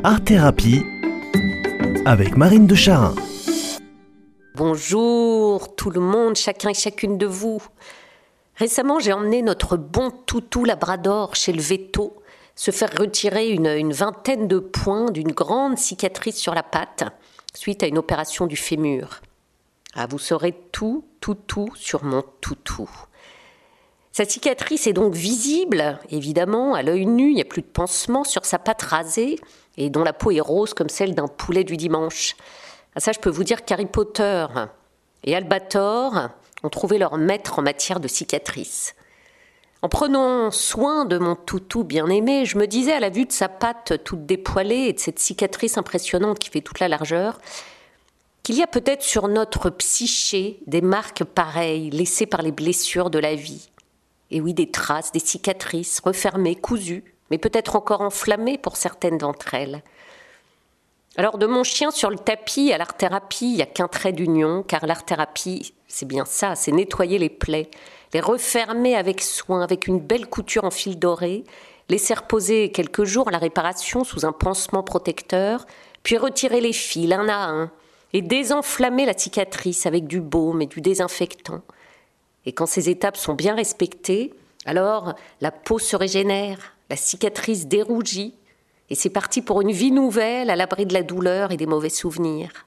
Art Thérapie avec Marine de Charin. Bonjour tout le monde, chacun et chacune de vous. Récemment, j'ai emmené notre bon toutou labrador chez le véto se faire retirer une vingtaine de points d'une grande cicatrice sur la patte suite à une opération du fémur. Vous saurez tout sur mon toutou. Sa cicatrice est donc visible, évidemment, à l'œil nu, il n'y a plus de pansement sur sa patte rasée et dont la peau est rose comme celle d'un poulet du dimanche. Ça, je peux vous dire qu'Harry Potter et Albator ont trouvé leur maître en matière de cicatrices. En prenant soin de mon toutou bien-aimé, je me disais à la vue de sa patte toute dépoilée et de cette cicatrice impressionnante qui fait toute la largeur, qu'il y a peut-être sur notre psyché des marques pareilles laissées par les blessures de la vie. Et oui, des traces, des cicatrices refermées, cousues, mais peut-être encore enflammées pour certaines d'entre elles. Alors de mon chien sur le tapis à l'art-thérapie, il n'y a qu'un trait d'union, car l'art-thérapie, c'est bien ça, c'est nettoyer les plaies, les refermer avec soin, avec une belle couture en fil doré, laisser reposer quelques jours la réparation sous un pansement protecteur, puis retirer les fils un à un, et désenflammer la cicatrice avec du baume et du désinfectant. Et quand ces étapes sont bien respectées, alors la peau se régénère, la cicatrice dérougit, et c'est parti pour une vie nouvelle à l'abri de la douleur et des mauvais souvenirs.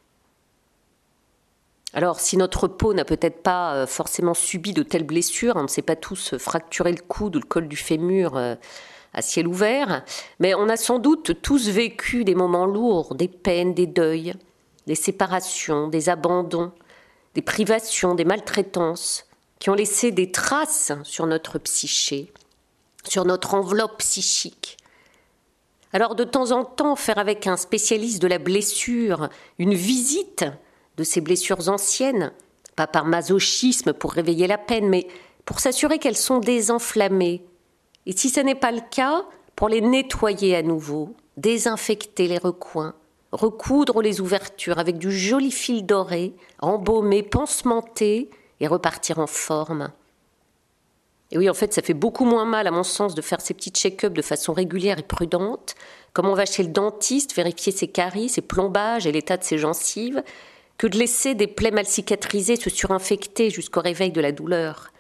Alors, si notre peau n'a peut-être pas forcément subi de telles blessures, on ne s'est pas tous fracturé le coude ou le col du fémur à ciel ouvert, mais on a sans doute tous vécu des moments lourds, des peines, des deuils, des séparations, des abandons, des privations, des maltraitances, qui ont laissé des traces sur notre psyché, sur notre enveloppe psychique. Alors de temps en temps, faire avec un spécialiste de la blessure une visite de ces blessures anciennes, pas par masochisme pour réveiller la peine, mais pour s'assurer qu'elles sont désenflammées. Et si ce n'est pas le cas, pour les nettoyer à nouveau, désinfecter les recoins, recoudre les ouvertures avec du joli fil doré, embaumer, pansementer et repartir en forme. Et oui, en fait, ça fait beaucoup moins mal, à mon sens, de faire ces petits check-ups de façon régulière et prudente, comme on va chez le dentiste vérifier ses caries, ses plombages et l'état de ses gencives, que de laisser des plaies mal cicatrisées se surinfecter jusqu'au réveil de la douleur.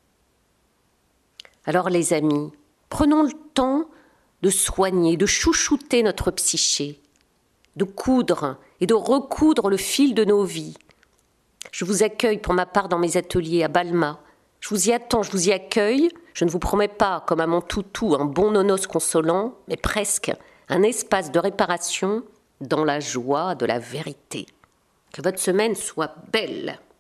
Alors les amis, prenons le temps de soigner, de chouchouter notre psyché, de coudre et de recoudre le fil de nos vies. Je vous accueille pour ma part dans mes ateliers à Balma. Je vous y attends, je vous y accueille. Je ne vous promets pas, comme à mon toutou, un bon nonos consolant, mais presque un espace de réparation dans la joie de la vérité. Que votre semaine soit belle.